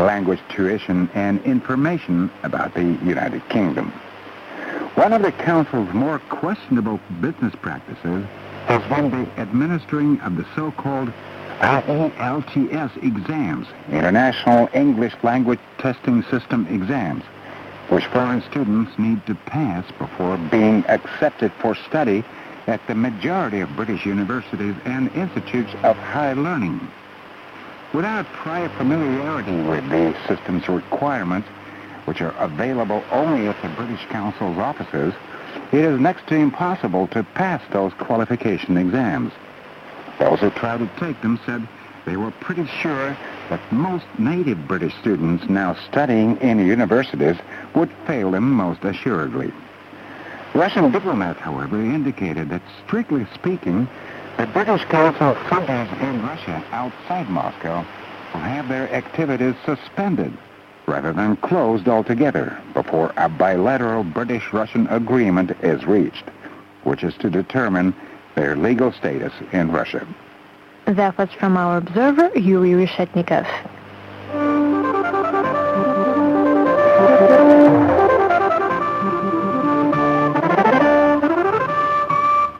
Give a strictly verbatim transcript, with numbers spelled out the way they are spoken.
language tuition and information about the United Kingdom. One of the Council's more questionable business practices has been the administering of the so-called I E L T S exams, International English Language Testing System exams, which foreign students need to pass before being accepted for study at the majority of British universities and institutes of higher learning. Without prior familiarity with the system's requirements, which are available only at the British Council's offices, it is next to impossible to pass those qualification exams. Those who tried to take them said they were pretty sure that most native British students now studying in universities would fail them most assuredly. Russian diplomats, however, indicated that, strictly speaking, the British Council centers in Russia outside Moscow will have their activities suspended rather than closed altogether before a bilateral British-Russian agreement is reached, which is to determine their legal status in Russia. That was from our observer, Yuri Reshetnikov.